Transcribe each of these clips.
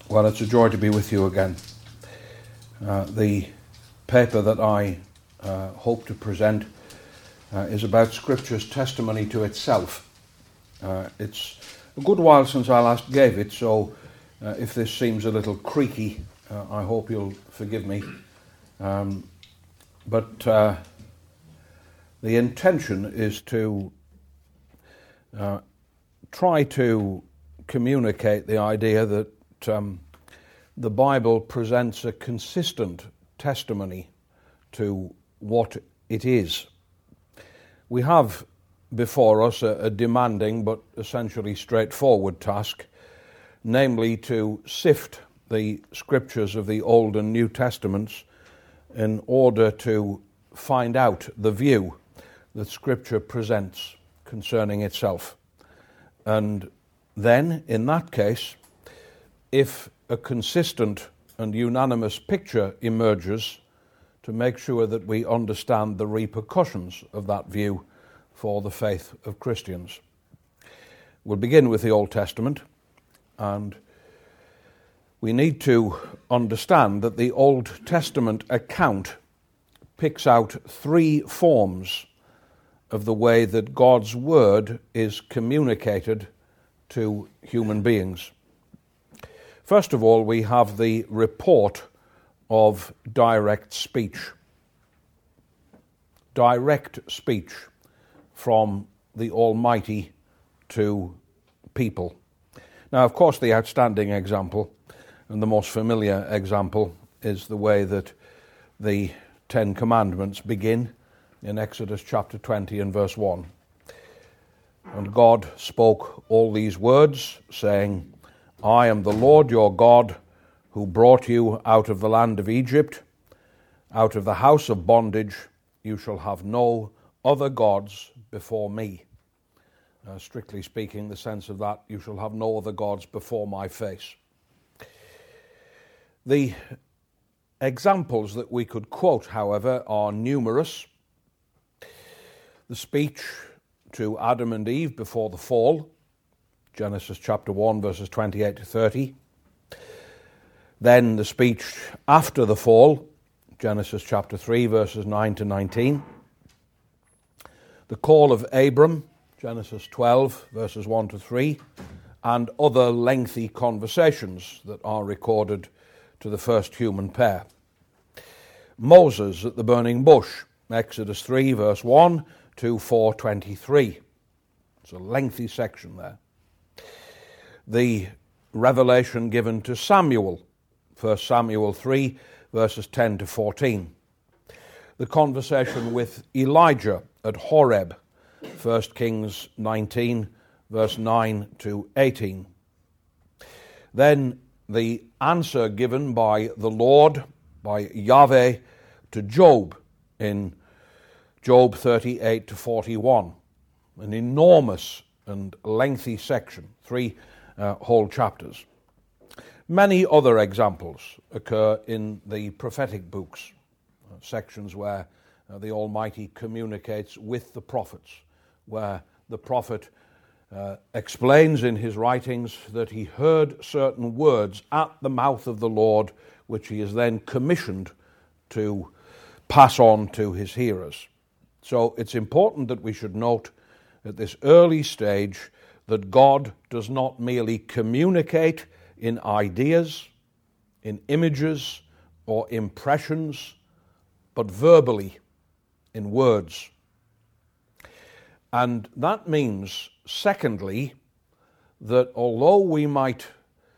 Well, it's a joy to be with you again. The paper that I hope to present is about Scripture's testimony to itself. It's a good while since I last gave it, so if this seems a little creaky, I hope you'll forgive me. But the intention is to try to communicate the idea that the Bible presents a consistent testimony to what it is. We have before us a demanding but essentially straightforward task, namely to sift the scriptures of the Old and New Testaments in order to find out the view that Scripture presents concerning itself. And then, in that case, if a consistent and unanimous picture emerges, to make sure that we understand the repercussions of that view for the faith of Christians. We'll begin with the Old Testament, and we need to understand that the Old Testament account picks out three forms of the way that God's Word is communicated to human beings. First of all, we have the report of direct speech. Direct speech from the Almighty to people. Now, of course, the outstanding example and the most familiar example is the way that the Ten Commandments begin in Exodus chapter 20 and verse 1. And God spoke all these words, saying, I am the Lord your God, who brought you out of the land of Egypt, out of the house of bondage. You shall have no other gods before me. Strictly speaking, the sense of that, you shall have no other gods before my face. The examples that we could quote, however, are numerous. The speech to Adam and Eve before the fall, Genesis chapter 1, verses 28 to 30. Then the speech after the fall, Genesis chapter 3, verses 9 to 19. The call of Abram, Genesis 12, verses 1 to 3, and other lengthy conversations that are recorded to the first human pair. Moses at the burning bush, Exodus 3, verse 1 to 4:23. It's a lengthy section there. The revelation given to Samuel, 1 Samuel 3, verses 10 to 14. The conversation with Elijah at Horeb, 1 Kings 19, verse 9 to 18. Then the answer given by the Lord, by Yahweh, to Job in Job 38 to 41. An enormous and lengthy section, three whole chapters. Many other examples occur in the prophetic books, sections where the Almighty communicates with the prophets, where the prophet explains in his writings that he heard certain words at the mouth of the Lord, which he is then commissioned to pass on to his hearers. So it's important that we should note at this early stage that God does not merely communicate in ideas, in images, or impressions, but verbally, in words. And that means, secondly, that although we might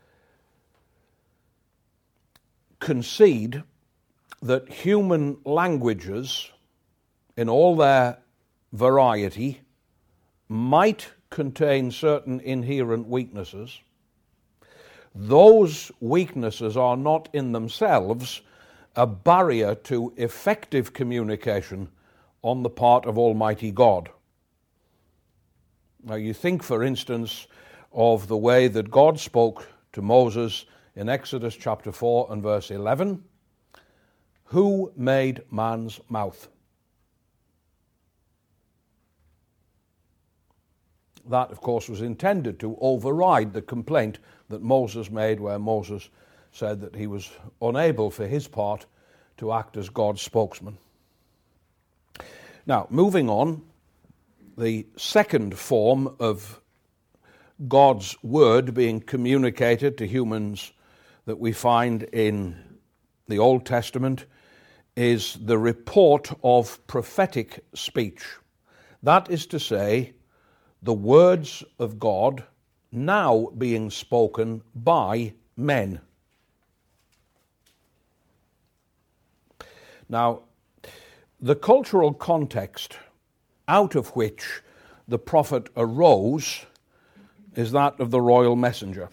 concede that human languages, in all their variety, might contain certain inherent weaknesses, those weaknesses are not in themselves a barrier to effective communication on the part of Almighty God. Now you think, for instance, of the way that God spoke to Moses in Exodus chapter 4 and verse 11. Who made man's mouth? That, of course, was intended to override the complaint that Moses made, where Moses said that he was unable, for his part, to act as God's spokesman. Now, moving on, the second form of God's word being communicated to humans that we find in the Old Testament is the report of prophetic speech. That is to say, the words of God now being spoken by men. Now, the cultural context out of which the prophet arose is that of the royal messenger,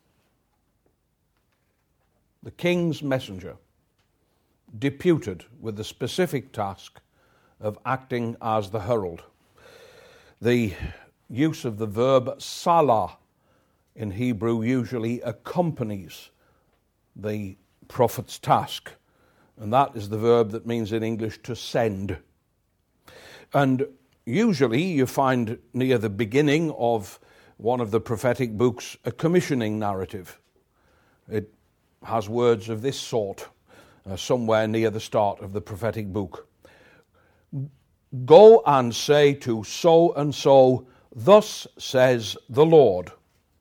the king's messenger, deputed with the specific task of acting as the herald. The use of the verb salah in Hebrew usually accompanies the prophet's task, and that is the verb that means in English to send. And usually you find near the beginning of one of the prophetic books a commissioning narrative. It has words of this sort somewhere near the start of the prophetic book. Go and say to so and so, thus says the Lord.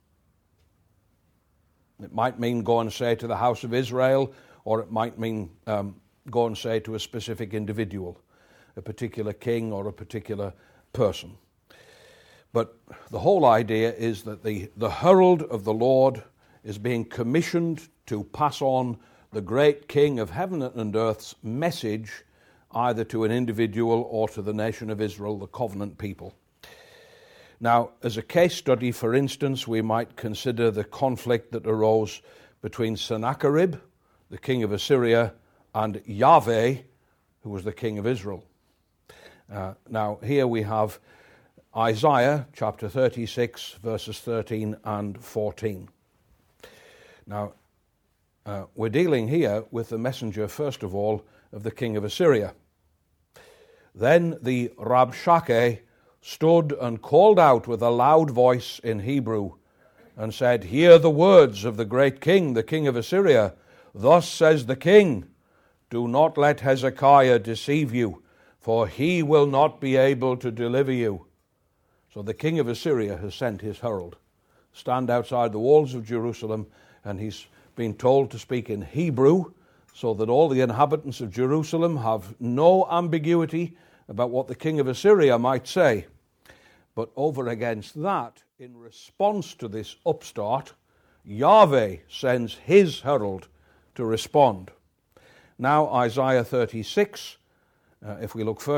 It might mean go and say to the house of Israel, or it might mean go and say to a specific individual, a particular king or a particular person. But the whole idea is that the herald of the Lord is being commissioned to pass on the great King of heaven and earth's message either to an individual or to the nation of Israel, the covenant people. Now, as a case study, for instance, we might consider the conflict that arose between Sennacherib, the king of Assyria, and Yahweh, who was the king of Israel. Now, here we have Isaiah chapter 36, verses 13 and 14. Now, we're dealing here with the messenger, first of all, of the king of Assyria. Then the Rabshakeh stood and called out with a loud voice in Hebrew and said, hear the words of the great king, the king of Assyria. Thus says the king, do not let Hezekiah deceive you, for he will not be able to deliver you. So the king of Assyria has sent his herald, stand outside the walls of Jerusalem, and he's been told to speak in Hebrew so that all the inhabitants of Jerusalem have no ambiguity about what the king of Assyria might say. But over against that, in response to this upstart, Yahweh sends his herald to respond. Now Isaiah 36, Isaiah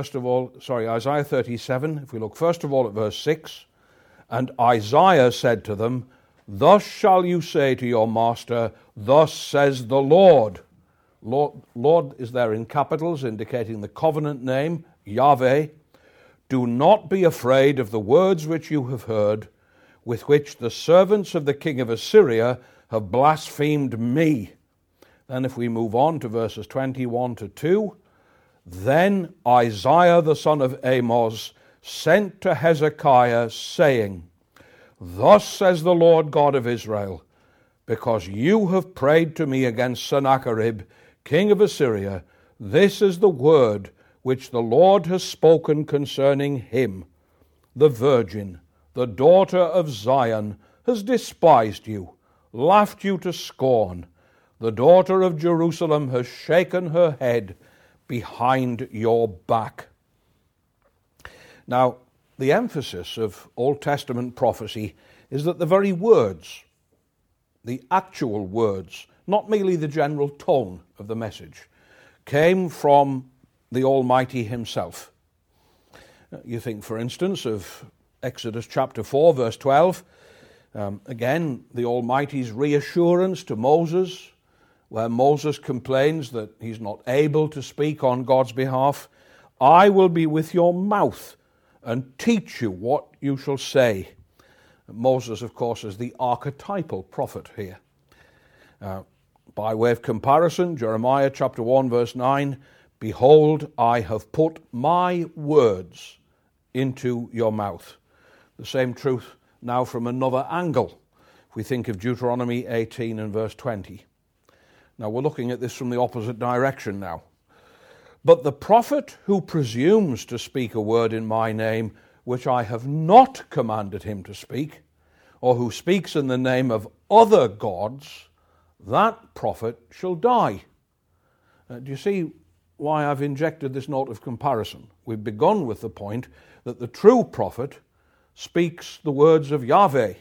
37, if we look first of all at verse 6, and Isaiah said to them, thus shall you say to your master, thus says the Lord. Lord is there in capitals, indicating the covenant name, Yahweh. Do not be afraid of the words which you have heard, with which the servants of the king of Assyria have blasphemed me. Then if we move on to verses 21 to 2, then Isaiah the son of Amoz sent to Hezekiah, saying, thus says the Lord God of Israel, because you have prayed to me against Sennacherib, king of Assyria, this is the word which the Lord has spoken concerning him. The virgin, the daughter of Zion, has despised you, laughed you to scorn. The daughter of Jerusalem has shaken her head behind your back. Now, the emphasis of Old Testament prophecy is that the very words, the actual words, not merely the general tone of the message, came from the Almighty himself. You think, for instance, of Exodus chapter 4, verse 12. Again, the Almighty's reassurance to Moses, where Moses complains that he's not able to speak on God's behalf. I will be with your mouth and teach you what you shall say. Moses, of course, is the archetypal prophet here. By way of comparison, Jeremiah chapter 1, verse 9, behold, I have put my words into your mouth. the same truth now from another angle. If we think of Deuteronomy 18 and verse 20. Now we're looking at this from the opposite direction now. But the prophet who presumes to speak a word in my name, which I have not commanded him to speak, or who speaks in the name of other gods, that prophet shall die. Do you see why I've injected this note of comparison? We've begun with the point that the true prophet speaks the words of Yahweh,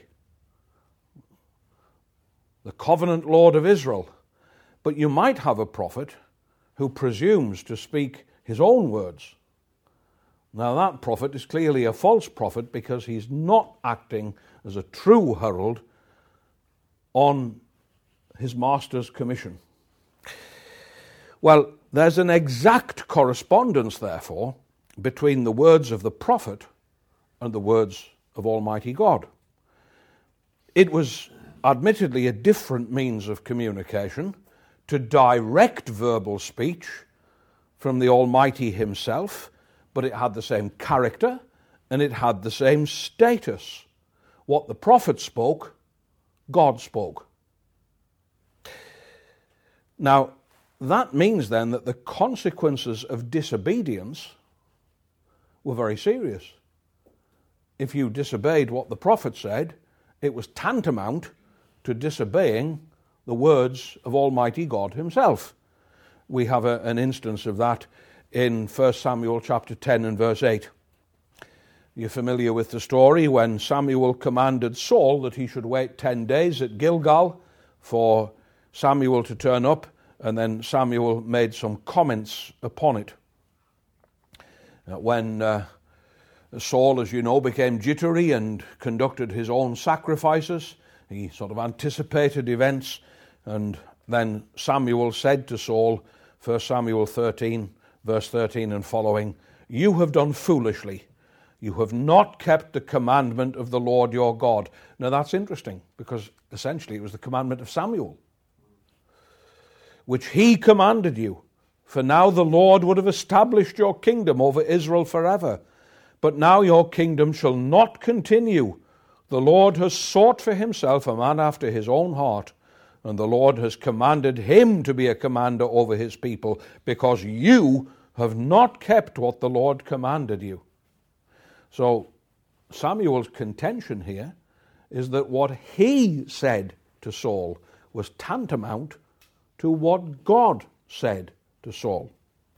the covenant Lord of Israel. But you might have a prophet who presumes to speak his own words. Now that prophet is clearly a false prophet because he's not acting as a true herald on his master's commission. Well, there's an exact correspondence, therefore, between the words of the prophet and the words of Almighty God. It was admittedly a different means of communication to direct verbal speech from the Almighty himself, but it had the same character and it had the same status. What the prophet spoke, God spoke. Now, that means then that the consequences of disobedience were very serious. If you disobeyed what the prophet said, it was tantamount to disobeying the words of Almighty God himself. We have an instance of that in 1 Samuel chapter 10 and verse 8. You're familiar with the story when Samuel commanded Saul that he should wait 10 days at Gilgal for Samuel to turn up, and then Samuel made some comments upon it. When Saul, as you know, became jittery and conducted his own sacrifices, he sort of anticipated events, and then Samuel said to Saul, 1 Samuel 13, verse 13 and following, "You have done foolishly. You have not kept the commandment of the Lord your God." Now that's interesting, because essentially it was the commandment of Samuel, which he commanded you. For now the Lord would have established your kingdom over Israel forever. But now your kingdom shall not continue. The Lord has sought for himself a man after his own heart, and the Lord has commanded him to be a commander over his people, because you have not kept what the Lord commanded you. So Samuel's contention here is that what he said to Saul was tantamount to what God said to Saul.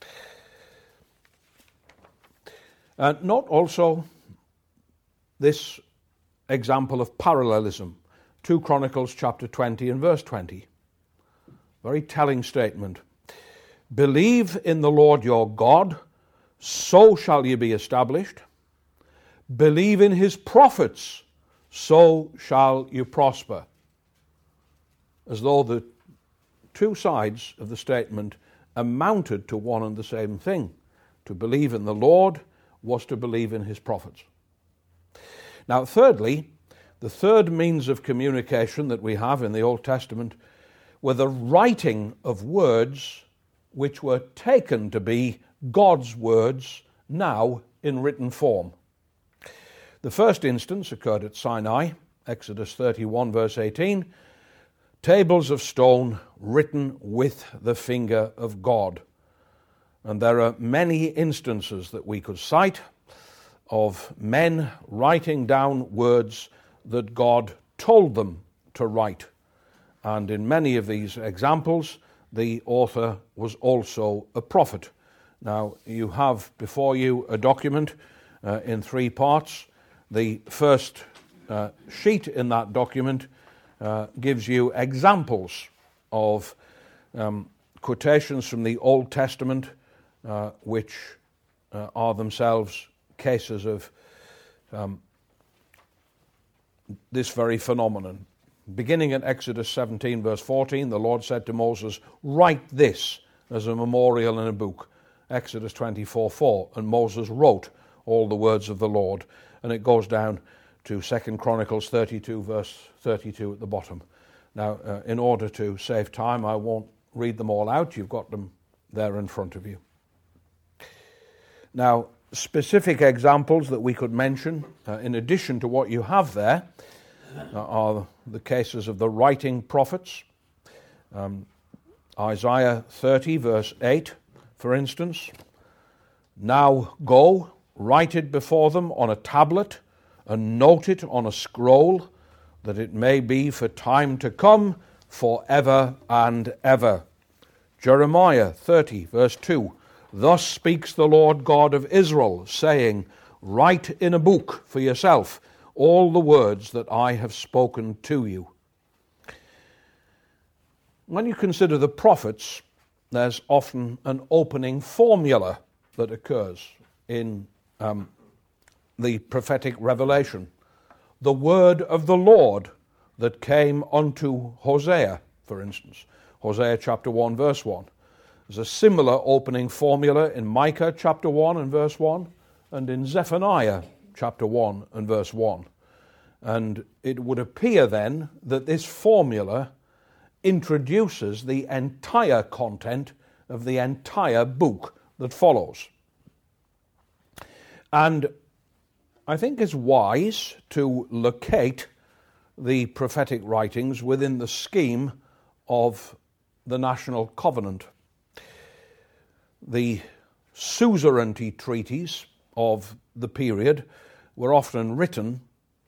Note also this example of parallelism. 2 Chronicles chapter 20 and verse 20. Very telling statement. "Believe in the Lord your God, so shall ye be established. Believe in his prophets, so shall you prosper." As though the two sides of the statement amounted to one and the same thing. To believe in the Lord was to believe in his prophets. Now, thirdly, the third means of communication that we have in the Old Testament were the writing of words which were taken to be God's words now in written form. The first instance occurred at Sinai, Exodus 31 verse 18, tables of stone written with the finger of God. And there are many instances that we could cite of men writing down words that God told them to write. And in many of these examples, the author was also a prophet. Now, you have before you a document in 3 parts. The first sheet in that document gives you examples of quotations from the Old Testament which are themselves cases of this very phenomenon. Beginning at Exodus 17 verse 14, the Lord said to Moses, "Write this as a memorial in a book." Exodus 24:4, and Moses wrote all the words of the Lord. And it goes down to 2 Chronicles 32 verse 32 at the bottom. Now, in order to save time, I won't read them all out. You've got them there in front of you. Now, specific examples that we could mention, in addition to what you have there, are the cases of the writing prophets. Isaiah 30, verse 8, for instance. Now go, write it before them on a tablet, and note it on a scroll, that it may be for time to come, forever and ever. Jeremiah 30, verse 2. Thus speaks the Lord God of Israel, saying, write in a book for yourself all the words that I have spoken to you. When you consider the prophets, there's often an opening formula that occurs in the prophetic revelation. The word of the Lord that came unto Hosea, for instance. Hosea chapter 1, verse 1. There's a similar opening formula in Micah chapter 1 and verse 1, and in Zephaniah chapter 1 and verse 1. And it would appear then that this formula introduces the entire content of the entire book that follows. And I think it's wise to locate the prophetic writings within the scheme of the national covenant. The suzerainty treaties of the period were often written,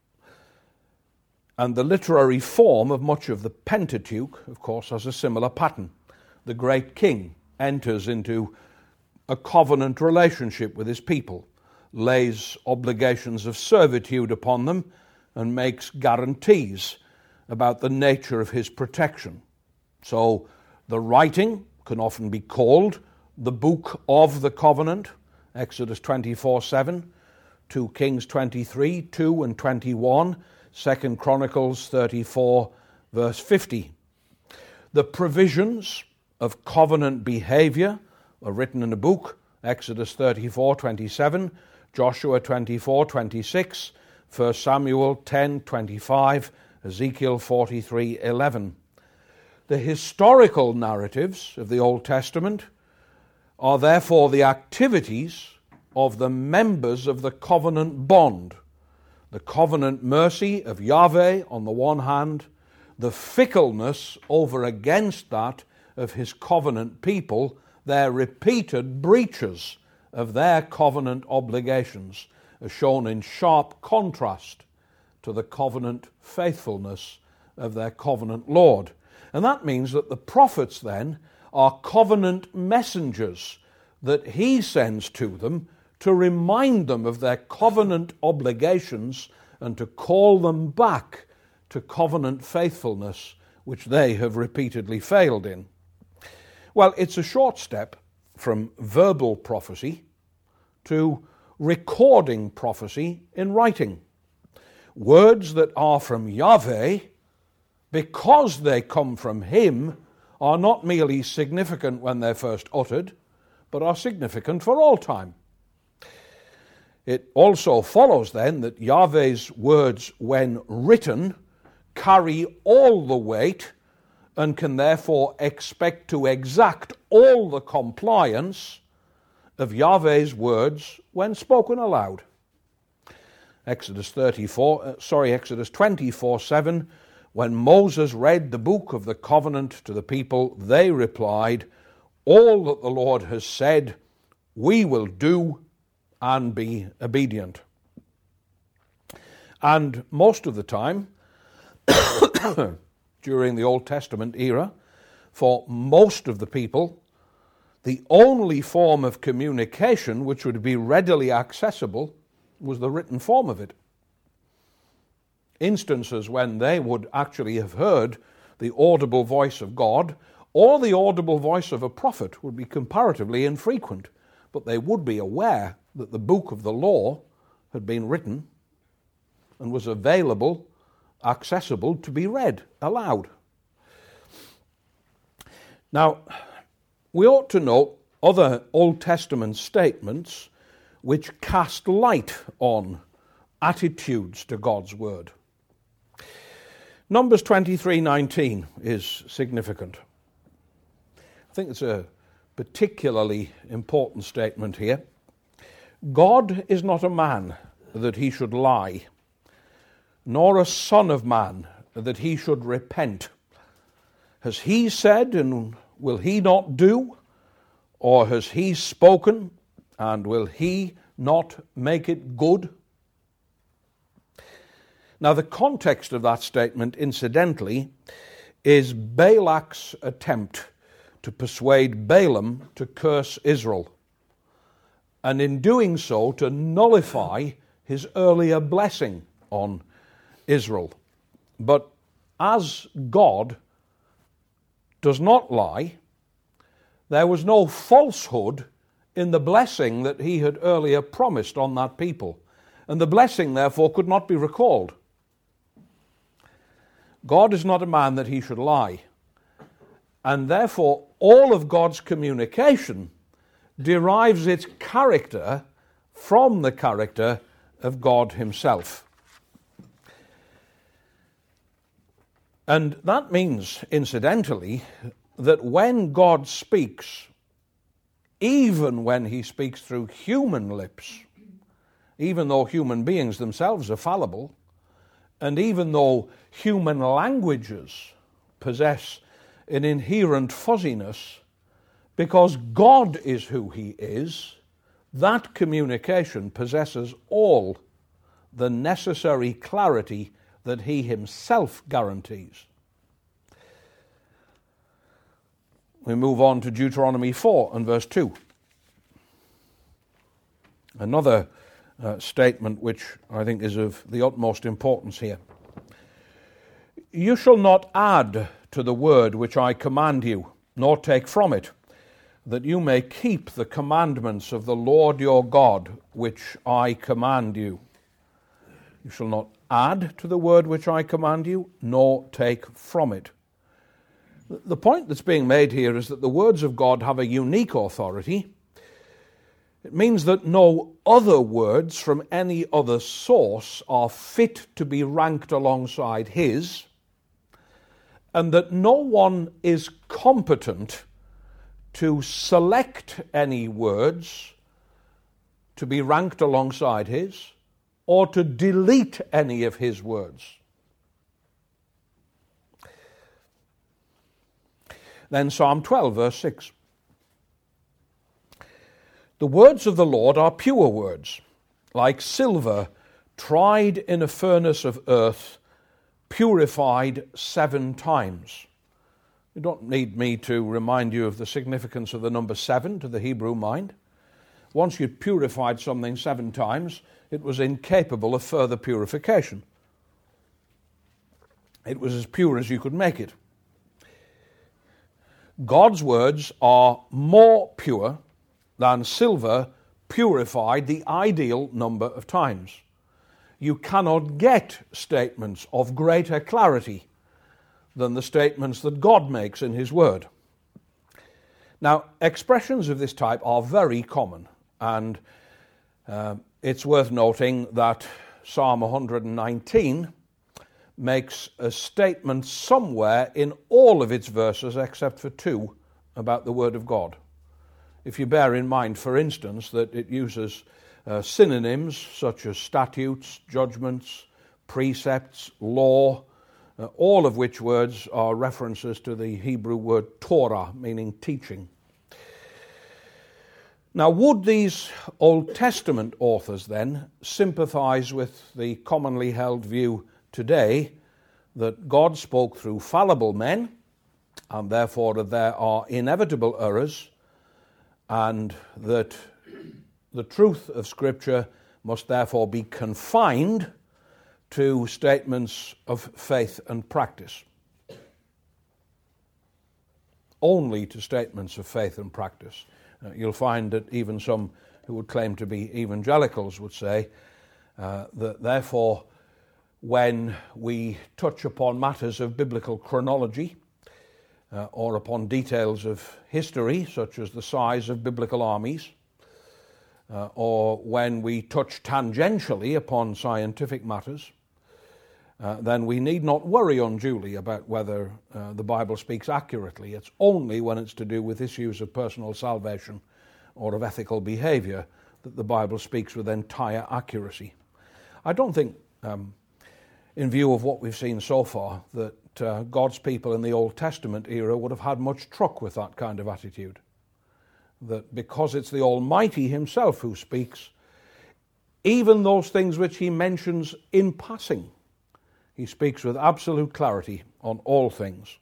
and the literary form of much of the Pentateuch, of course, has a similar pattern. The great king enters into a covenant relationship with his people, lays obligations of servitude upon them, and makes guarantees about the nature of his protection. So the writing can often be called the Book of the Covenant, Exodus 24:7, 2 Kings 23, 2 and 21, 2 Chronicles 34, verse 50. The provisions of covenant behavior are written in a book, Exodus 34:27, Joshua 24:26, 1 Samuel 10:25, Ezekiel 43:11. The historical narratives of the Old Testament are therefore the activities of the members of the covenant bond, the covenant mercy of Yahweh on the one hand, the fickleness over against that of his covenant people, their repeated breaches of their covenant obligations, are shown in sharp contrast to the covenant faithfulness of their covenant Lord. And that means that the prophets then are covenant messengers that he sends to them to remind them of their covenant obligations and to call them back to covenant faithfulness, which they have repeatedly failed in. Well, it's a short step from verbal prophecy to recording prophecy in writing. Words that are from Yahweh, because they come from him, are not merely significant when they're first uttered, but are significant for all time. It also follows then that Yahweh's words, when written, carry all the weight and can therefore expect to exact all the compliance of Yahweh's words when spoken aloud. Exodus 24:7, when Moses read the book of the covenant to the people, they replied, all that the Lord has said, we will do and be obedient. And most of the time, during the Old Testament era, for most of the people, the only form of communication which would be readily accessible was the written form of it. Instances when they would actually have heard the audible voice of God or the audible voice of a prophet would be comparatively infrequent, but they would be aware that the book of the law had been written and was available, accessible to be read aloud. Now, we ought to note other Old Testament statements which cast light on attitudes to God's word. Numbers 23:19 is significant. I think it's a particularly important statement here. God is not a man that he should lie, nor a son of man that he should repent. Has he said, and will he not do? Or has he spoken, and will he not make it good? Now, the context of that statement, incidentally, is Balak's attempt to persuade Balaam to curse Israel, and in doing so to nullify his earlier blessing on Israel. But as God does not lie, there was no falsehood in the blessing that he had earlier promised on that people, and the blessing therefore could not be recalled. God is not a man that he should lie, and therefore all of God's communication derives its character from the character of God himself. And that means, incidentally, that when God speaks, even when he speaks through human lips, even though human beings themselves are fallible, and even though human languages possess an inherent fuzziness, because God is who he is, that communication possesses all the necessary clarity that he himself guarantees. We move on to Deuteronomy 4 and verse 2. Another statement which I think is of the utmost importance here. You shall not add to the word which I command you, nor take from it, that you may keep the commandments of the Lord your God, which I command you. You shall not add to the word which I command you, nor take from it. The point that's being made here is that the words of God have a unique authority. It means that no other words from any other source are fit to be ranked alongside his, and that no one is competent to select any words to be ranked alongside his, or to delete any of his words. Then Psalm 12, verse 6. The words of the Lord are pure words, like silver tried in a furnace of earth, purified 7 times. You don't need me to remind you of the significance of the number 7 to the Hebrew mind. Once you'd purified something 7 times, it was incapable of further purification. It was as pure as you could make it. God's words are more pure than silver purified the ideal number of times. You cannot get statements of greater clarity than the statements that God makes in his word. Now, expressions of this type are very common, and it's worth noting that Psalm 119 makes a statement somewhere in all of its verses except for 2 about the word of God. If you bear in mind, for instance, that it uses synonyms such as statutes, judgments, precepts, law, all of which words are references to the Hebrew word Torah, meaning teaching. Now, would these Old Testament authors then sympathize with the commonly held view today that God spoke through fallible men, and therefore that there are inevitable errors, and that the truth of Scripture must therefore be confined to statements of faith and practice? Only to statements of faith and practice. You'll find that even some who would claim to be evangelicals would say that therefore when we touch upon matters of biblical chronology or upon details of history, such as the size of biblical armies, or when we touch tangentially upon scientific matters, then we need not worry unduly about whether the Bible speaks accurately. It's only when it's to do with issues of personal salvation or of ethical behavior that the Bible speaks with entire accuracy. I don't think, in view of what we've seen so far, that God's people in the Old Testament era would have had much truck with that kind of attitude. That because it's the Almighty himself who speaks, even those things which he mentions in passing, he speaks with absolute clarity on all things.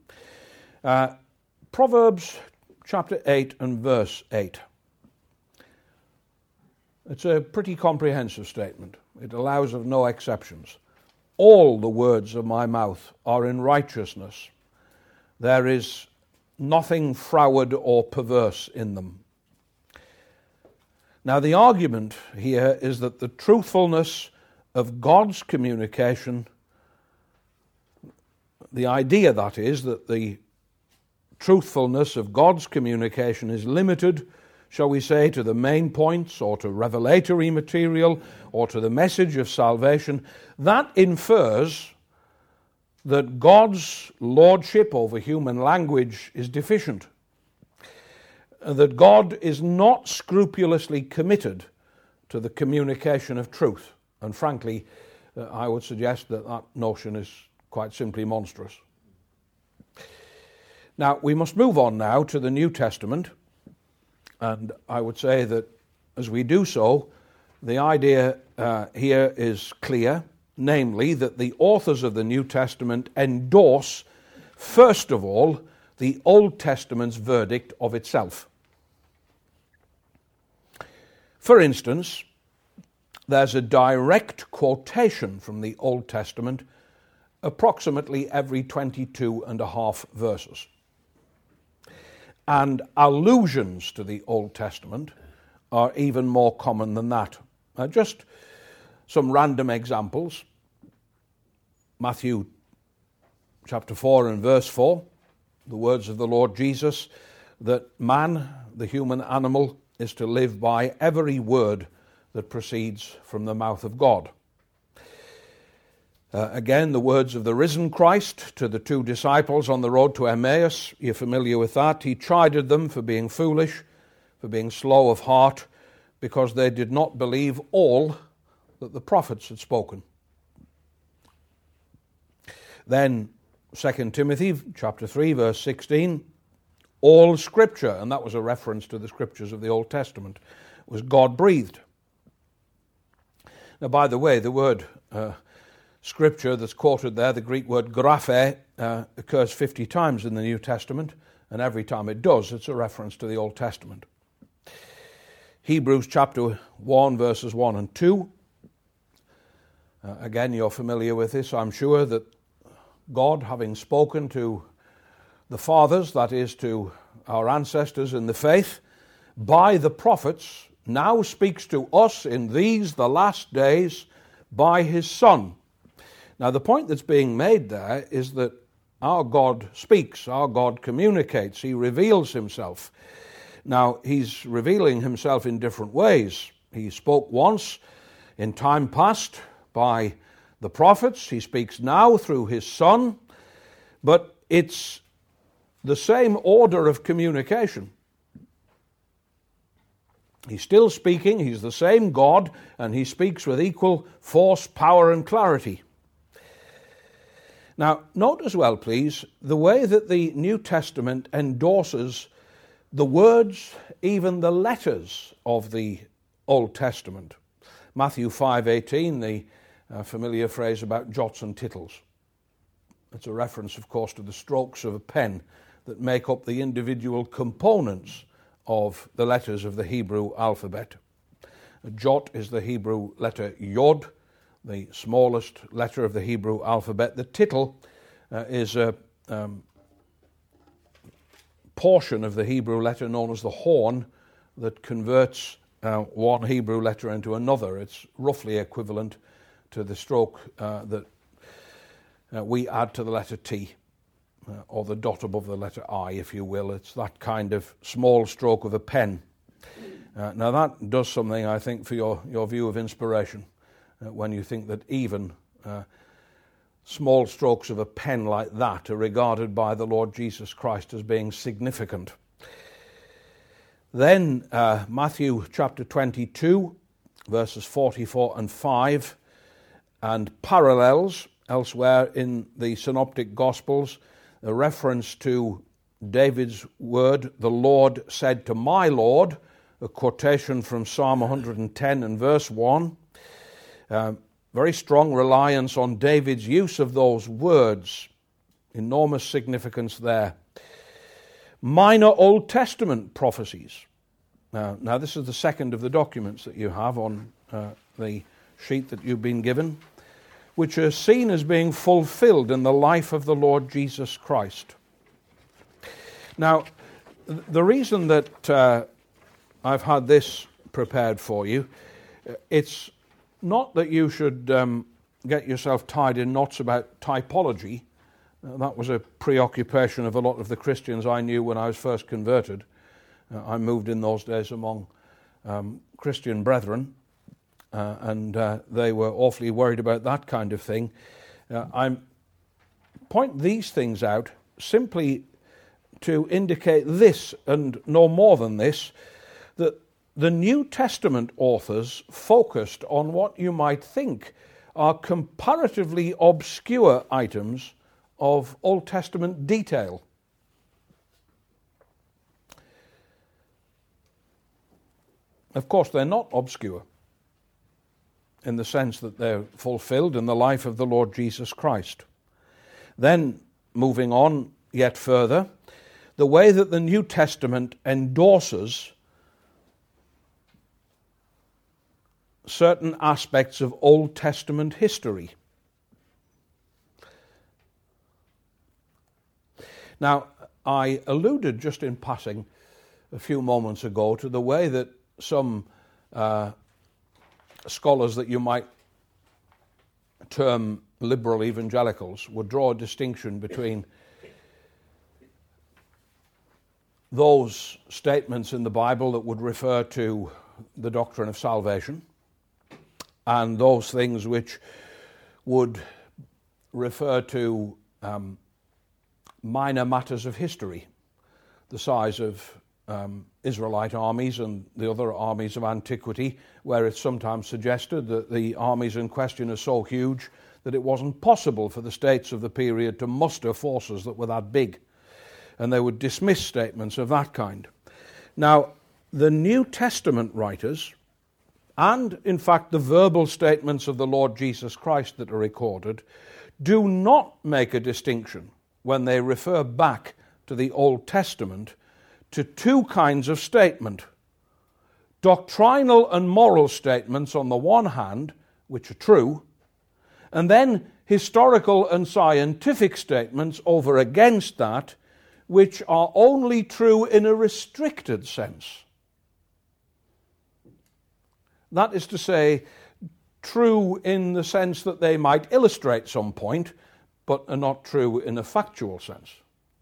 Proverbs chapter 8 and verse 8. It's a pretty comprehensive statement. It allows of no exceptions. All the words of my mouth are in righteousness. There is nothing froward or perverse in them. Now, the argument here is that the truthfulness of God's communication, the idea that is that the truthfulness of God's communication is limited, shall we say, to the main points or to revelatory material or to the message of salvation, that infers that God's lordship over human language is deficient, that God is not scrupulously committed to the communication of truth. And frankly, I would suggest that that notion is quite simply monstrous. Now, we must move on now to the New Testament, and I would say that as we do so, the idea here is clear, namely that the authors of the New Testament endorse, first of all, the Old Testament's verdict of itself. For instance, there's a direct quotation from the Old Testament approximately every 22 and a half verses. And allusions to the Old Testament are even more common than that. Just some random examples. Matthew chapter 4 and verse 4, the words of the Lord Jesus, that man, the human animal, is to live by every word that proceeds from the mouth of God. Again, the words of the risen Christ to the two disciples on the road to Emmaus, you're familiar with that. He chided them for being foolish, for being slow of heart, because they did not believe all that the prophets had spoken. Then 2 Timothy chapter 3 verse 16, all Scripture, and that was a reference to the Scriptures of the Old Testament, was God-breathed. Now, by the way, the word Scripture that's quoted there, the Greek word graphe, occurs 50 times in the New Testament, and every time it does, it's a reference to the Old Testament. Hebrews chapter 1 verses 1 and 2. Again, you're familiar with this, I'm sure, that God, having spoken to the fathers, that is to our ancestors in the faith, by the prophets, now speaks to us in these, the last days, by his Son. Now, the point that's being made there is that our God speaks, our God communicates, he reveals himself. Now, he's revealing himself in different ways. He spoke once in time past by the prophets. He speaks now through his Son. But it's the same order of communication. He's still speaking. He's the same God, and he speaks with equal force, power, and clarity. Now, note as well, please, the way that the New Testament endorses the words, even the letters of the Old Testament. Matthew 5:18, the familiar phrase about jots and tittles. It's a reference, of course, to the strokes of a pen that make up the individual components of the letters of the Hebrew alphabet. A jot is the Hebrew letter yod, the smallest letter of the Hebrew alphabet. The tittle is a portion of the Hebrew letter known as the horn that converts one Hebrew letter into another. It's roughly equivalent to the stroke that we add to the letter T, or the dot above the letter I, if you will. It's that kind of small stroke of a pen. Now that does something, I think, for your view of inspiration, when you think that even small strokes of a pen like that are regarded by the Lord Jesus Christ as being significant. Then Matthew chapter 22, verses 44 and 5, and parallels elsewhere in the Synoptic Gospels, a reference to David's word, the Lord said to my Lord, a quotation from Psalm 110 and verse 1. Very strong reliance on David's use of those words. Enormous significance there. Minor Old Testament prophecies. Now this is the second of the documents that you have on the sheet that you've been given, which are seen as being fulfilled in the life of the Lord Jesus Christ. Now, the reason that I've had this prepared for you, it's not that you should get yourself tied in knots about typology. That was a preoccupation of a lot of the Christians I knew when I was first converted. I moved in those days among Christian brethren, and they were awfully worried about that kind of thing. I point these things out simply to indicate this, and no more than this, that the New Testament authors focused on what you might think are comparatively obscure items of Old Testament detail. Of course, they're not obscure in the sense that they're fulfilled in the life of the Lord Jesus Christ. Then, moving on yet further, the way that the New Testament endorses certain aspects of Old Testament history. Now, I alluded just in passing a few moments ago to the way that some scholars that you might term liberal evangelicals would draw a distinction between those statements in the Bible that would refer to the doctrine of salvation and those things which would refer to minor matters of history, the size of Israelite armies and the other armies of antiquity, where it's sometimes suggested that the armies in question are so huge that it wasn't possible for the states of the period to muster forces that were that big. And they would dismiss statements of that kind. Now, the New Testament writers, and in fact the verbal statements of the Lord Jesus Christ that are recorded, do not make a distinction when they refer back to the Old Testament to two kinds of statement. Doctrinal and moral statements on the one hand, which are true, and then historical and scientific statements over against that, which are only true in a restricted sense. That is to say, true in the sense that they might illustrate some point, but are not true in a factual sense.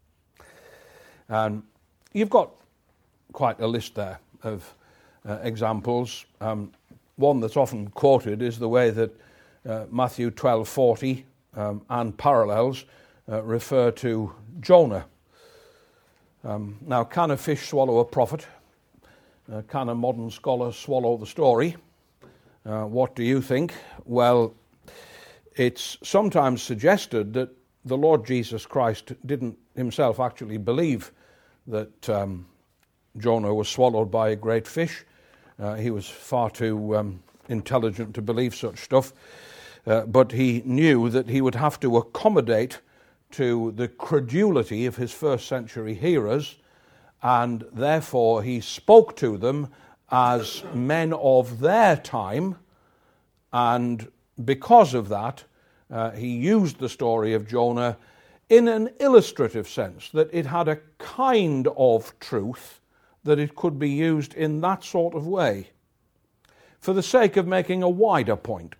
You've got quite a list there of examples. One that's often quoted is the way that Matthew 12:40 and parallels refer to Jonah. Now, can a fish swallow a prophet? Can a modern scholar swallow the story? What do you think? Well, it's sometimes suggested that the Lord Jesus Christ didn't himself actually believe that Jonah was swallowed by a great fish. He was far too intelligent to believe such stuff. But he knew that he would have to accommodate to the credulity of his first century hearers, and therefore he spoke to them as men of their time, and because of that, he used the story of Jonah in an illustrative sense, that it had a kind of truth, that it could be used in that sort of way, for the sake of making a wider point.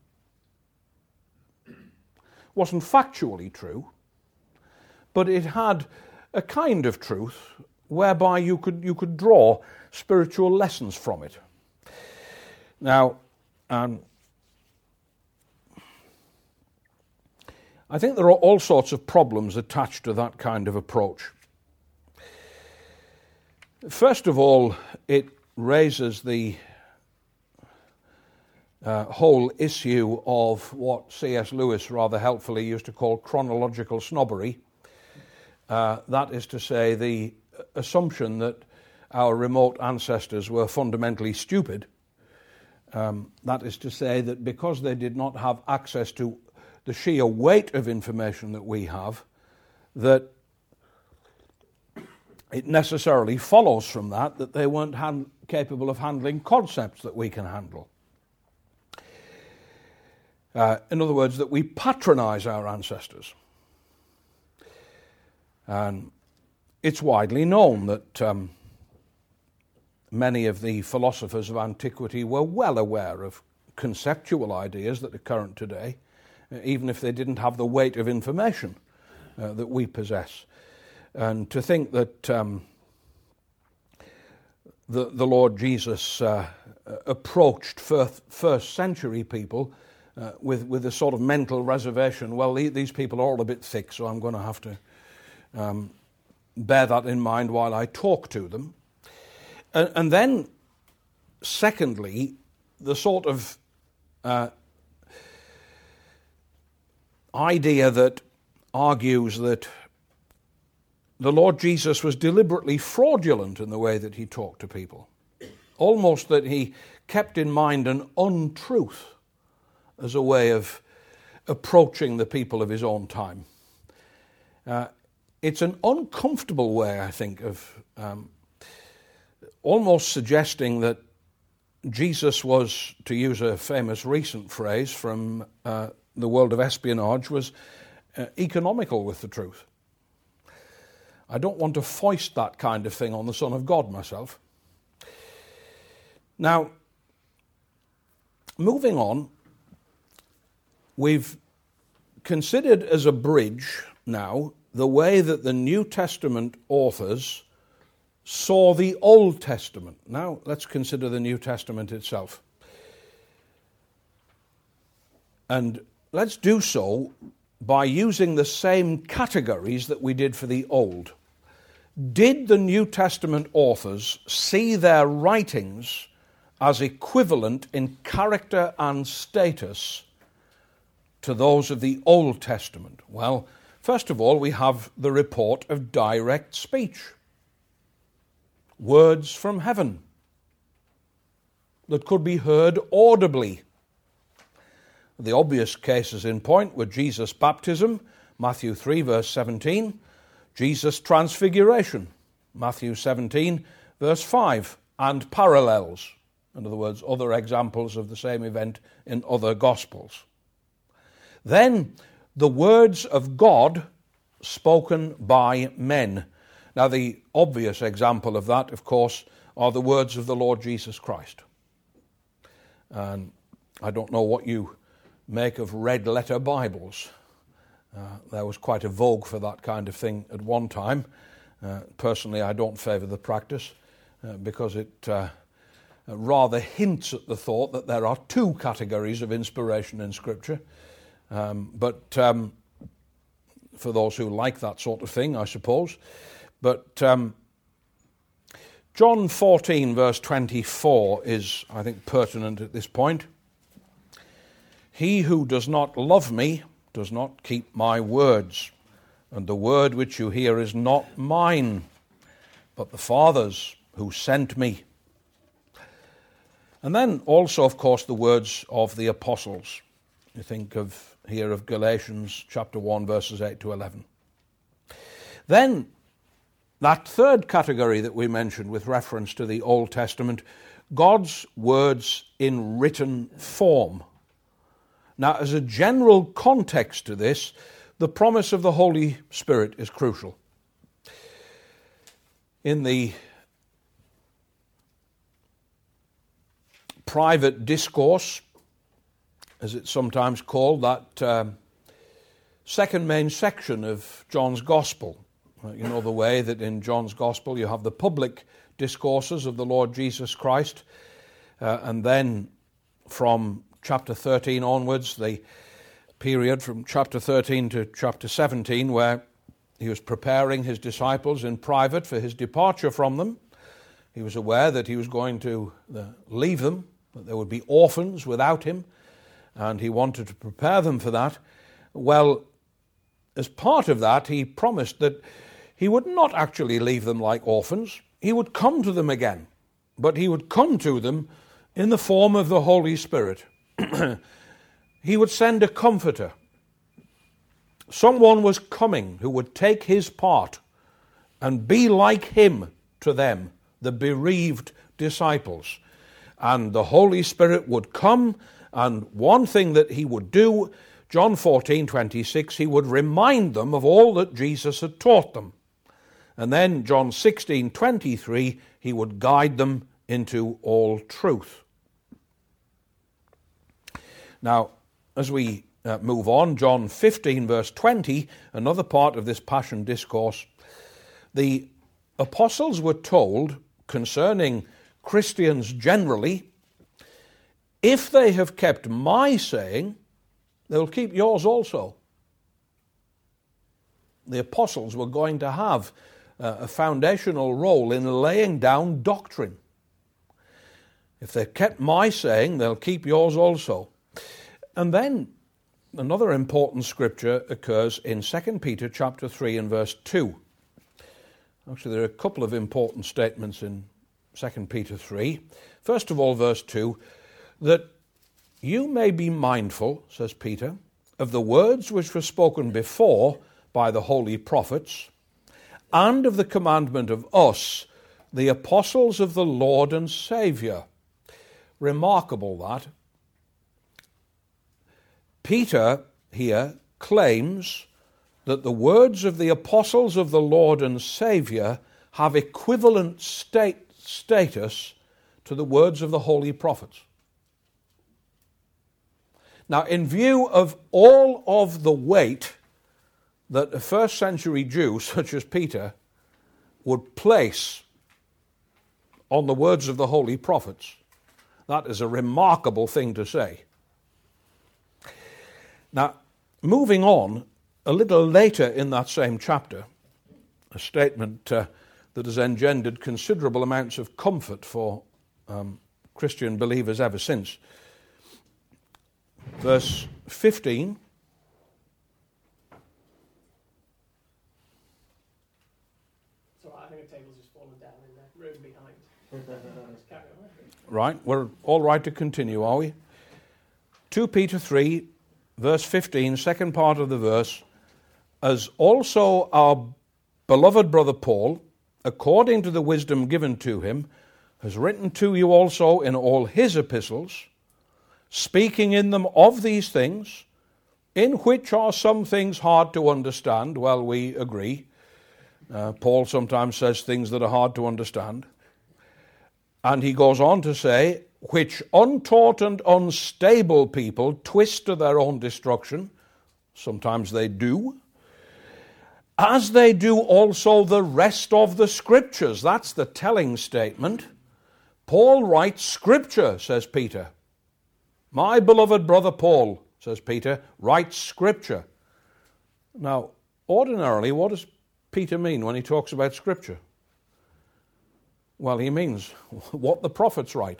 Wasn't factually true, but it had a kind of truth whereby you could draw spiritual lessons from it. Now, I think there are all sorts of problems attached to that kind of approach. First of all, it raises the whole issue of what C.S. Lewis rather helpfully used to call chronological snobbery. That is to say, the assumption that our remote ancestors were fundamentally stupid. That is to say that because they did not have access to the sheer weight of information that we have, that it necessarily follows from that they weren't capable of handling concepts that we can handle. In other words, that we patronize our ancestors. And it's widely known that many of the philosophers of antiquity were well aware of conceptual ideas that are current today, even if they didn't have the weight of information that we possess. And to think that the Lord Jesus approached first century people with a sort of mental reservation, well, these people are all a bit thick, so I'm going to have to bear that in mind while I talk to them. And then, secondly, the sort of idea that argues that the Lord Jesus was deliberately fraudulent in the way that he talked to people. Almost that he kept in mind an untruth as a way of approaching the people of his own time. It's an uncomfortable way, I think, of almost suggesting that Jesus was, to use a famous recent phrase from the world of espionage, was economical with the truth. I don't want to foist that kind of thing on the Son of God myself. Now, moving on, we've considered as a bridge now the way that the New Testament authors saw the Old Testament. Now, let's consider the New Testament itself. And let's do so by using the same categories that we did for the Old. Did the New Testament authors see their writings as equivalent in character and status to those of the Old Testament? Well, first of all, we have the report of direct speech. Words from heaven that could be heard audibly. The obvious cases in point were Jesus' baptism, Matthew 3, verse 17, Jesus' transfiguration, Matthew 17, verse 5, and parallels, in other words, other examples of the same event in other Gospels. Then, the words of God spoken by men. Now, the obvious example of that, of course, are the words of the Lord Jesus Christ. And I don't know what you make of red-letter Bibles. There was quite a vogue for that kind of thing at one time. Personally, I don't favour the practice because it rather hints at the thought that there are two categories of inspiration in Scripture. But for those who like that sort of thing, I suppose. But John 14, verse 24 is, I think, pertinent at this point. He who does not love me does not keep my words, and the word which you hear is not mine, but the Father's who sent me. And then also, of course, the words of the apostles. You think of here of Galatians chapter 1, verses 8 to 11. Then, that third category that we mentioned with reference to the Old Testament, God's words in written form. Now, as a general context to this, the promise of the Holy Spirit is crucial. In the private discourse, as it's sometimes called, that second main section of John's Gospel. You know the way that in John's Gospel you have the public discourses of the Lord Jesus Christ, and then from chapter 13 onwards, the period from chapter 13 to chapter 17, where he was preparing his disciples in private for his departure from them. He was aware that he was going to leave them, that there would be orphans without him, and he wanted to prepare them for that. Well, as part of that, he promised that he would not actually leave them like orphans. He would come to them again, but he would come to them in the form of the Holy Spirit. He would send a comforter. Someone was coming who would take his part and be like him to them, the bereaved disciples. And the Holy Spirit would come, and one thing that he would do, John 14:26, he would remind them of all that Jesus had taught them. And then John 16:23, he would guide them into all truth. Now, as we move on, John 15, verse 20, another part of this Passion Discourse, the apostles were told concerning Christians generally, if they have kept my saying, they'll keep yours also. The apostles were going to have a foundational role in laying down doctrine. If they kept my saying, they'll keep yours also. And then another important scripture occurs in 2 Peter chapter 3 and verse 2. Actually, there are a couple of important statements in 2 Peter 3. First of all, verse 2, that you may be mindful, says Peter, of the words which were spoken before by the holy prophets, and of the commandment of us, the apostles of the Lord and Saviour. Remarkable that. Peter here claims that the words of the apostles of the Lord and Saviour have equivalent status to the words of the holy prophets. Now, in view of all of the weight that a first century Jew such as Peter would place on the words of the holy prophets, that is a remarkable thing to say. Now, moving on, a little later in that same chapter, a statement that has engendered considerable amounts of comfort for Christian believers ever since. Verse 15. It's all right, I think the table's just fallen down in the room behind. Let's carry on. Right, we're all right to continue, are we? 2 Peter 3, verse 15, second part of the verse, as also our beloved brother Paul, according to the wisdom given to him, has written to you also in all his epistles, speaking in them of these things, in which are some things hard to understand. Well, we agree. Paul sometimes says things that are hard to understand. And he goes on to say, which untaught and unstable people twist to their own destruction. Sometimes they do. As they do also the rest of the scriptures. That's the telling statement. Paul writes scripture, says Peter. My beloved brother Paul, says Peter, writes scripture. Now, ordinarily, what does Peter mean when he talks about scripture? Well, he means what the prophets write.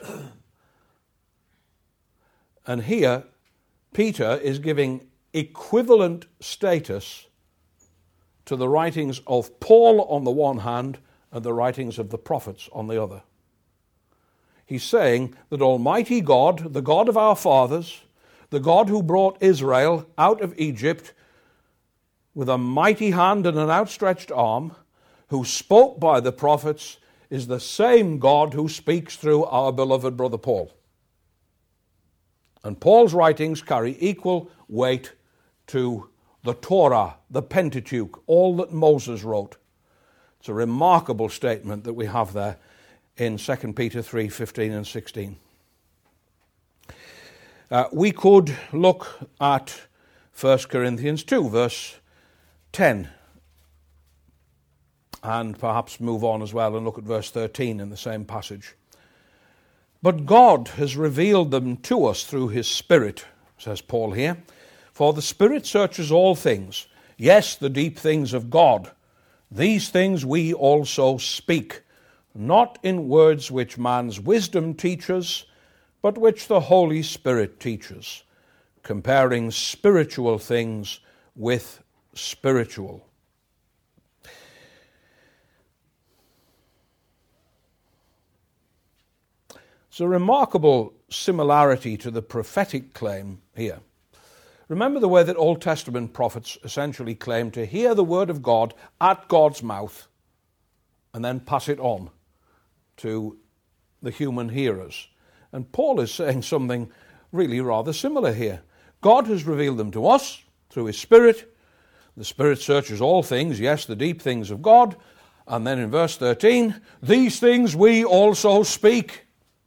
And here, Peter is giving equivalent status to the writings of Paul on the one hand and the writings of the prophets on the other. He's saying that Almighty God, the God of our fathers, the God who brought Israel out of Egypt with a mighty hand and an outstretched arm, who spoke by the prophets, is the same God who speaks through our beloved brother Paul. And Paul's writings carry equal weight to the Torah, the Pentateuch, all that Moses wrote. It's a remarkable statement that we have there in 2 Peter 3, 15 and 16. We could look at 1 Corinthians 2, verse 10, and perhaps move on as well and look at verse 13 in the same passage. But God has revealed them to us through his Spirit, says Paul here. For the Spirit searches all things, yes, the deep things of God. These things we also speak, not in words which man's wisdom teaches, but which the Holy Spirit teaches, comparing spiritual things with spiritual. It's a remarkable similarity to the prophetic claim here. Remember the way that Old Testament prophets essentially claim to hear the word of God at God's mouth and then pass it on to the human hearers. And Paul is saying something really rather similar here. God has revealed them to us through his Spirit. The Spirit searches all things, yes, the deep things of God. And then in verse 13, these things we also speak.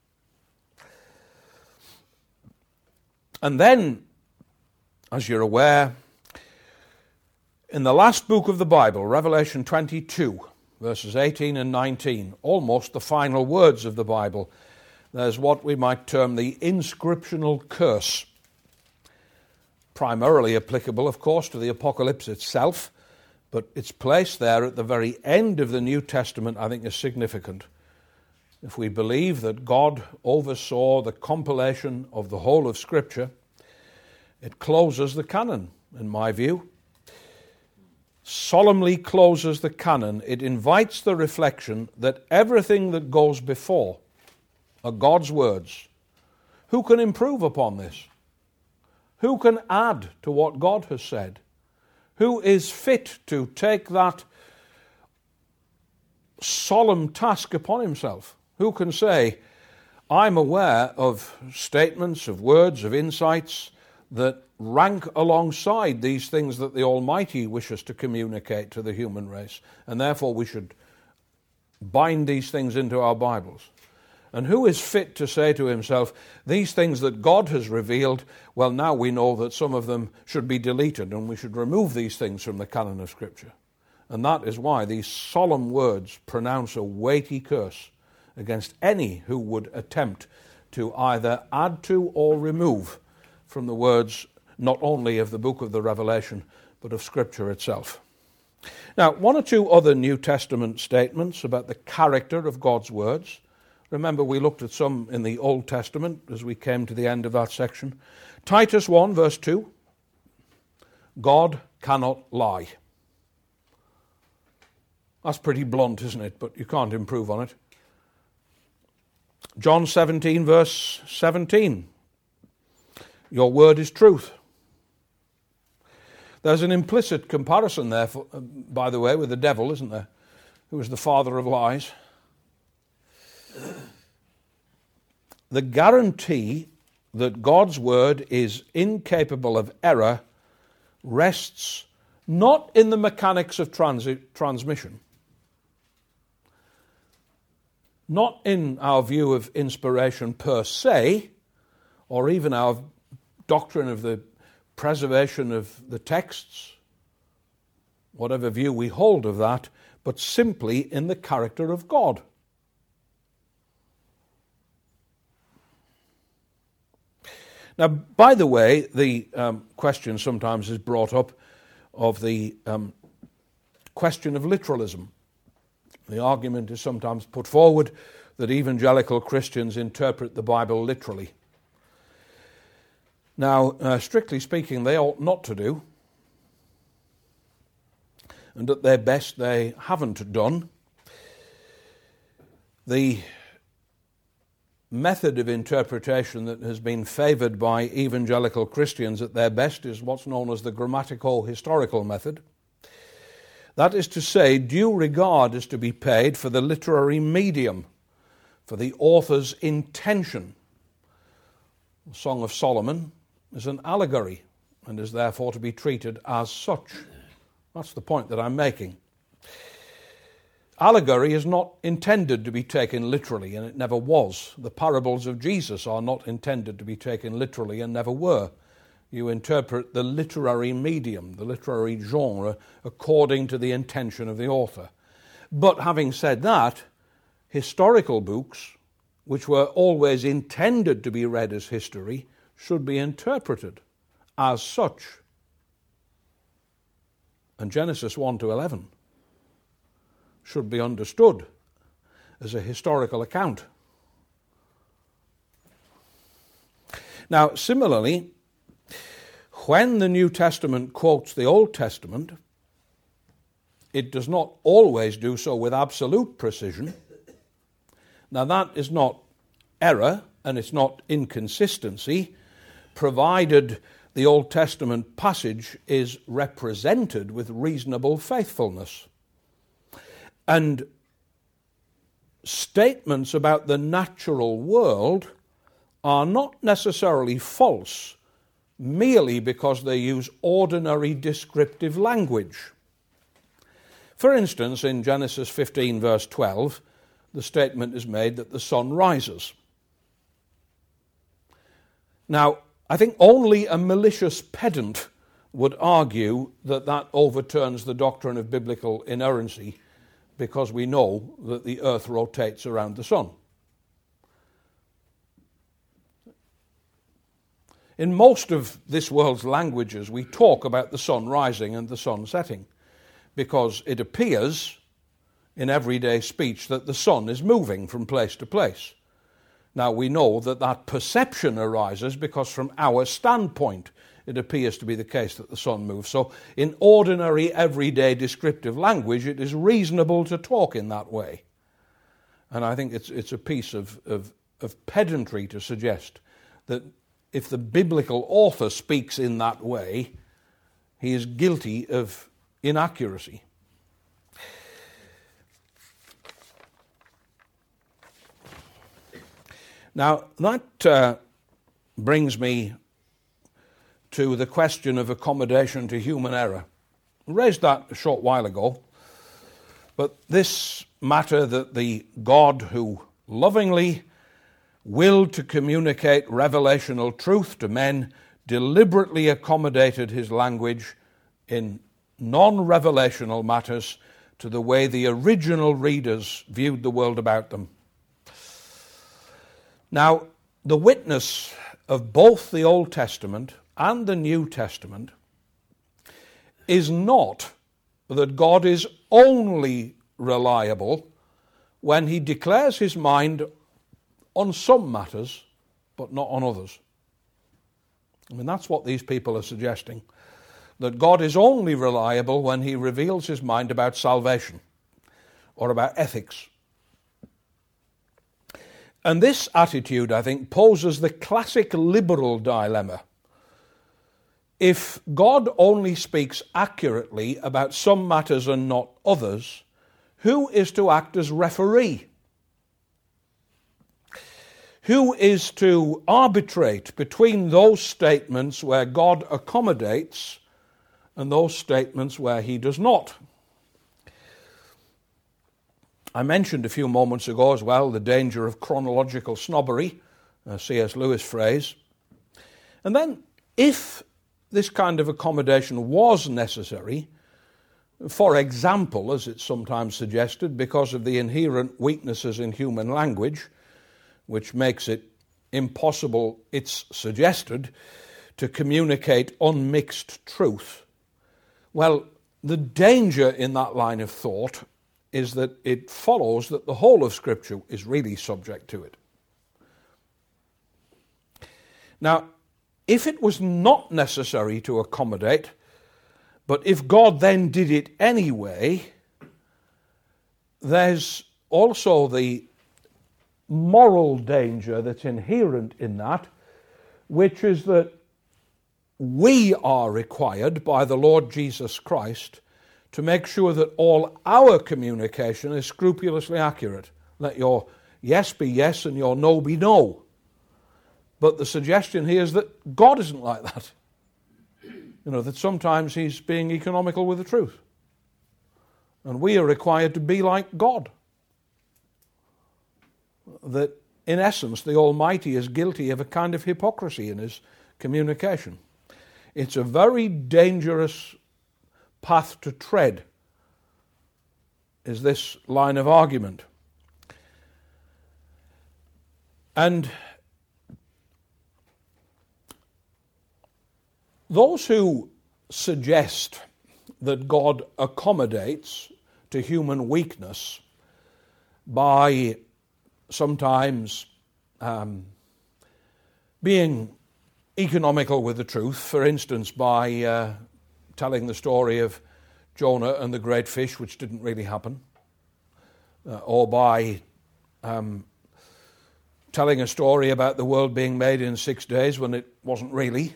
And then, as you're aware, in the last book of the Bible, Revelation 22, verses 18 and 19, almost the final words of the Bible, there's what we might term the inscriptional curse, primarily applicable, of course, to the Apocalypse itself, but its place there at the very end of the New Testament, I think, is significant. If we believe that God oversaw the compilation of the whole of Scripture, it closes the canon, in my view. Solemnly closes the canon. It invites the reflection that everything that goes before are God's words. Who can improve upon this? Who can add to what God has said? Who is fit to take that solemn task upon himself? Who can say, I'm aware of statements, of words, of insights that rank alongside these things that the Almighty wishes to communicate to the human race, and therefore we should bind these things into our Bibles. And who is fit to say to himself, these things that God has revealed, well, now we know that some of them should be deleted and we should remove these things from the canon of Scripture. And that is why these solemn words pronounce a weighty curse against any who would attempt to either add to or remove from the words not only of the book of the Revelation, but of Scripture itself. Now, one or two other New Testament statements about the character of God's words. Remember, we looked at some in the Old Testament as we came to the end of that section. Titus 1, verse 2, God cannot lie. That's pretty blunt, isn't it? But you can't improve on it. John 17, verse 17. Your word is truth. There's an implicit comparison there, by the way, with the devil, isn't there? Who is the father of lies. The guarantee that God's word is incapable of error rests not in the mechanics of transmission, not in our view of inspiration per se, or even our doctrine of the preservation of the texts, whatever view we hold of that, but simply in the character of God. Now, by the way, the question sometimes is brought up of the question of literalism. The argument is sometimes put forward that evangelical Christians interpret the Bible literally. Now, strictly speaking, they ought not to do, and at their best they haven't done. The method of interpretation that has been favoured by evangelical Christians at their best is what's known as the grammatico-historical method. That is to say, due regard is to be paid for the literary medium, for the author's intention. The Song of Solomon is an allegory and is therefore to be treated as such. That's the point that I'm making. Allegory is not intended to be taken literally, and it never was. The parables of Jesus are not intended to be taken literally and never were. You interpret the literary medium, the literary genre, according to the intention of the author. But having said that, historical books, which were always intended to be read as history, should be interpreted as such. And Genesis 1 to 11 should be understood as a historical account. Now, similarly, when the New Testament quotes the Old Testament, it does not always do so with absolute precision. Now, that is not error and it's not inconsistency, provided the Old Testament passage is represented with reasonable faithfulness. And statements about the natural world are not necessarily false merely because they use ordinary descriptive language. For instance, in Genesis 15, verse 12, the statement is made that the sun rises. Now, I think only a malicious pedant would argue that that overturns the doctrine of biblical inerrancy, because we know that the earth rotates around the sun. In most of this world's languages, we talk about the sun rising and the sun setting, because it appears in everyday speech that the sun is moving from place to place. Now, we know that that perception arises because from our standpoint, it appears to be the case that the sun moves. So in ordinary, everyday descriptive language, it is reasonable to talk in that way. And I think it's a piece of pedantry to suggest that if the biblical author speaks in that way, he is guilty of inaccuracy. Now, that brings me to the question of accommodation to human error. I raised that a short while ago, but this matter that the God who lovingly willed to communicate revelational truth to men deliberately accommodated his language in non-revelational matters to the way the original readers viewed the world about them. Now, the witness of both the Old Testament and the New Testament is not that God is only reliable when he declares his mind on some matters, but not on others. I mean, that's what these people are suggesting, that God is only reliable when he reveals his mind about salvation or about ethics. And this attitude, I think, poses the classic liberal dilemma. If God only speaks accurately about some matters and not others, who is to act as referee? Who is to arbitrate between those statements where God accommodates and those statements where he does not? I mentioned a few moments ago as well the danger of chronological snobbery, a C.S. Lewis phrase. And then, if this kind of accommodation was necessary, for example, as it's sometimes suggested, because of the inherent weaknesses in human language, which makes it impossible, it's suggested, to communicate unmixed truth, well, the danger in that line of thought is that it follows that the whole of Scripture is really subject to it. Now, if it was not necessary to accommodate, but if God then did it anyway, there's also the moral danger that's inherent in that, which is that we are required by the Lord Jesus Christ to make sure that all our communication is scrupulously accurate. Let your yes be yes and your no be no. But the suggestion here is that God isn't like that. You know, that sometimes he's being economical with the truth. And we are required to be like God. That, in essence, the Almighty is guilty of a kind of hypocrisy in his communication. It's a very dangerous path to tread, is this line of argument. And those who suggest that God accommodates to human weakness by sometimes being economical with the truth, for instance, by telling the story of Jonah and the great fish, which didn't really happen, or by telling a story about the world being made in 6 days when it wasn't really.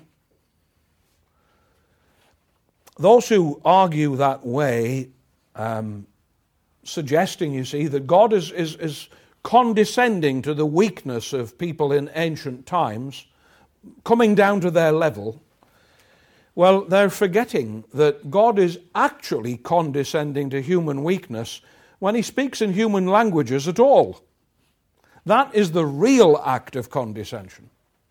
Those who argue that way, suggesting, you see, that God is condescending to the weakness of people in ancient times, coming down to their level, well, they're forgetting that God is actually condescending to human weakness when he speaks in human languages at all. That is the real act of condescension.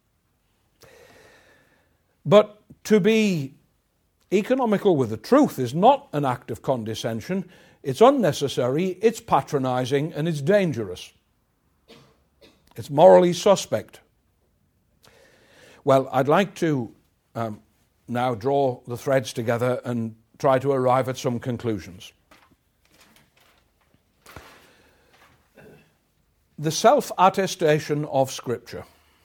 But to be economical with the truth is not an act of condescension. It's unnecessary, it's patronizing, and it's dangerous. It's morally suspect. Well, I'd like to now draw the threads together and try to arrive at some conclusions. The self-attestation of Scripture.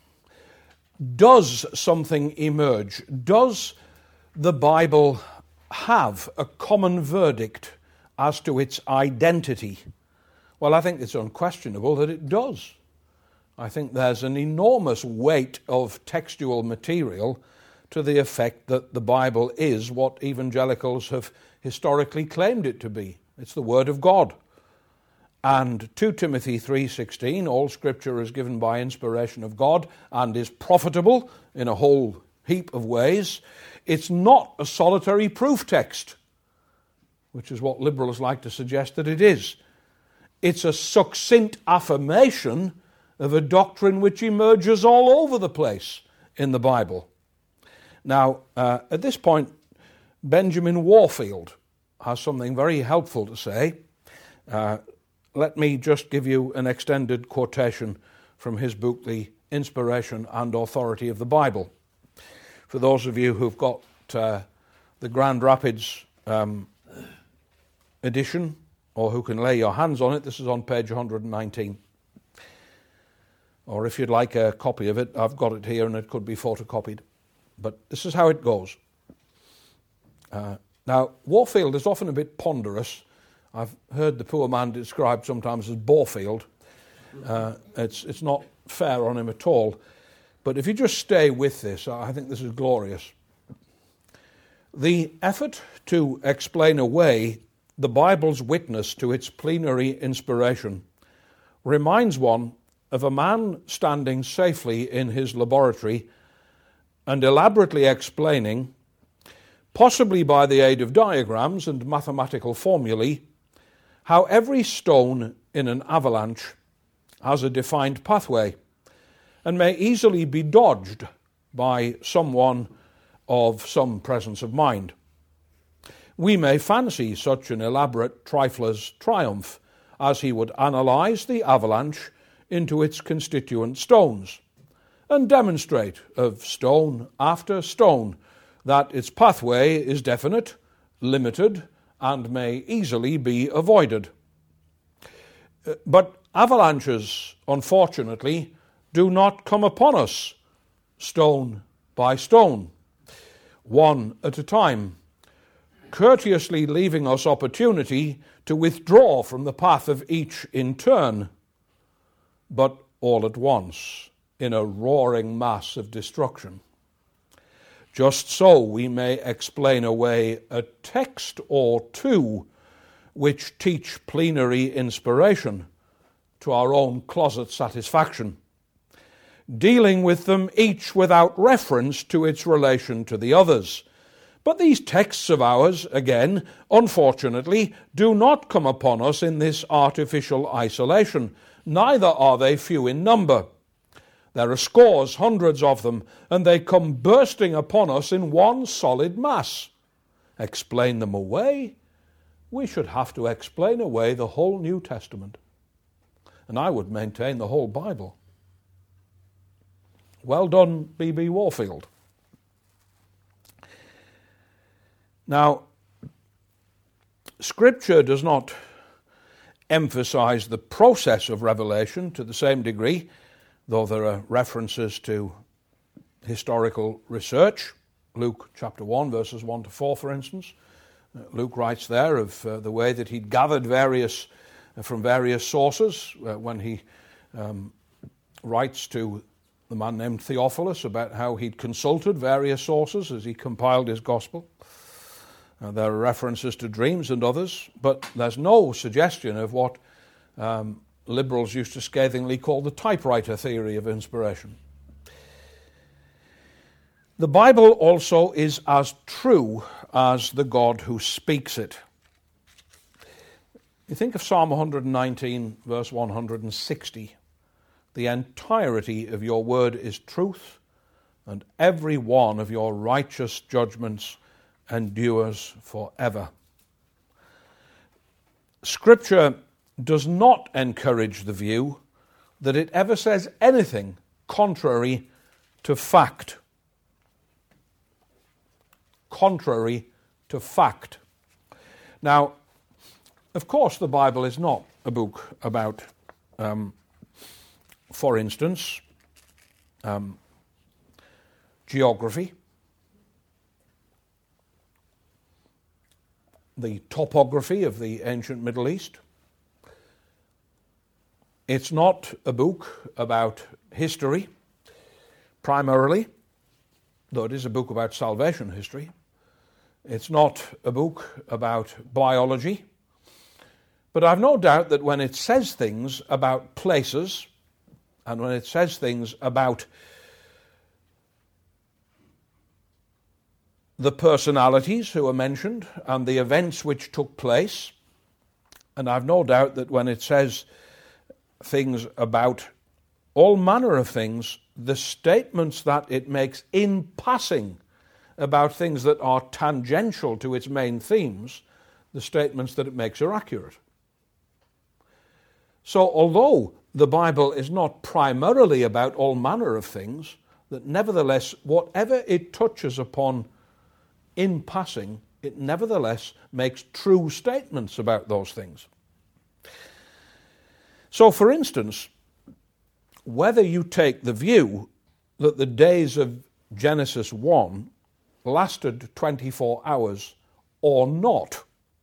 Does something emerge? Does the Bible have a common verdict as to its identity? Well, I think it's unquestionable that it does. I think there's an enormous weight of textual material to the effect that the Bible is what evangelicals have historically claimed it to be. It's the Word of God. And 2 Timothy 3:16, all Scripture is given by inspiration of God and is profitable in a whole heap of ways. It's not a solitary proof text, which is what liberals like to suggest that it is. It's a succinct affirmation of a doctrine which emerges all over the place in the Bible. Now, at this point, Benjamin Warfield has something very helpful to say. Let me just give you an extended quotation from his book, The Inspiration and Authority of the Bible. For those of you who've got the Grand Rapids edition, or who can lay your hands on it, this is on page 119. Or if you'd like a copy of it, I've got it here and it could be photocopied. But this is how it goes. Now, Warfield is often a bit ponderous. I've heard the poor man described sometimes as Borefield. It's not fair on him at all. But if you just stay with this, I think this is glorious. The effort to explain away the Bible's witness to its plenary inspiration reminds one of a man standing safely in his laboratory and elaborately explaining, possibly by the aid of diagrams and mathematical formulae, how every stone in an avalanche has a defined pathway and may easily be dodged by someone of some presence of mind. We may fancy such an elaborate trifler's triumph as he would analyse the avalanche into its constituent stones and demonstrate of stone after stone that its pathway is definite, limited, and may easily be avoided. But avalanches, unfortunately, do not come upon us stone by stone, one at a time, courteously leaving us opportunity to withdraw from the path of each in turn, but all at once, in a roaring mass of destruction. Just so we may explain away a text or two which teach plenary inspiration to our own closet satisfaction, dealing with them each without reference to its relation to the others. But these texts of ours, again, unfortunately, do not come upon us in this artificial isolation, neither are they few in number. There are scores, hundreds of them, and they come bursting upon us in one solid mass. Explain them away? We should have to explain away the whole New Testament. And I would maintain the whole Bible. Well done, B.B. Warfield. Now, Scripture does not emphasize the process of revelation to the same degree, though there are references to historical research. Luke chapter 1, verses 1 to 4, for instance. Luke writes there of the way that he'd gathered from various sources when he writes to the man named Theophilus about how he'd consulted various sources as he compiled his gospel. There are references to dreams and others, but there's no suggestion of what liberals used to scathingly call the typewriter theory of inspiration. The Bible also is as true as the God who speaks it. You think of Psalm 119, verse 160. The entirety of your word is truth, and every one of your righteous judgments endures forever. Scripture does not encourage the view that it ever says anything contrary to fact. Contrary to fact. Now, of course, the Bible is not a book about, for instance, geography, the topography of the ancient Middle East. It's not a book about history, primarily, though it is a book about salvation history. It's not a book about biology. But I've no doubt that when it says things about places, and when it says things about the personalities who are mentioned and the events which took place, and I've no doubt that when it says things about all manner of things, the statements that it makes in passing about things that are tangential to its main themes, the statements that it makes are accurate. So although the Bible is not primarily about all manner of things, that nevertheless, whatever it touches upon in passing, it nevertheless makes true statements about those things. So, for instance, whether you take the view that the days of Genesis 1 lasted 24 hours or not,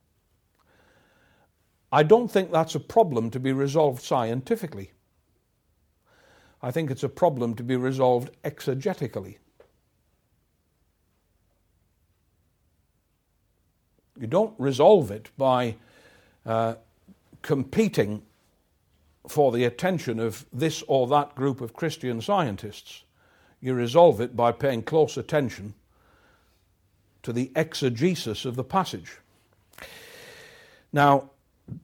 I don't think that's a problem to be resolved scientifically. I think it's a problem to be resolved exegetically. You don't resolve it by competing for the attention of this or that group of Christian scientists. You resolve it by paying close attention to the exegesis of the passage. Now,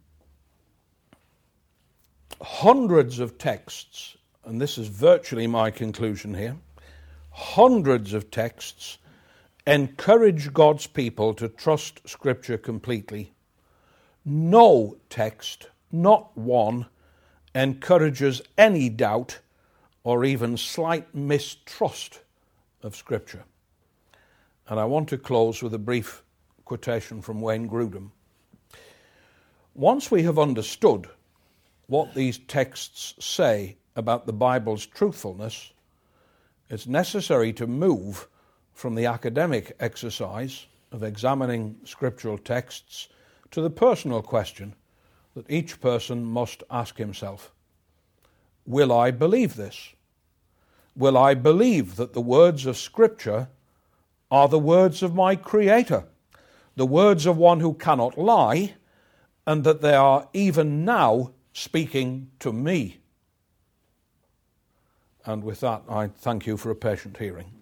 hundreds of texts, and this is virtually my conclusion here, hundreds of texts encourage God's people to trust Scripture completely. No text, not one, encourages any doubt or even slight mistrust of Scripture. And I want to close with a brief quotation from Wayne Grudem. Once we have understood what these texts say about the Bible's truthfulness, it's necessary to move from the academic exercise of examining scriptural texts to the personal question that each person must ask himself. Will I believe this? Will I believe that the words of Scripture are the words of my Creator, the words of one who cannot lie, and that they are even now speaking to me? And with that, I thank you for a patient hearing.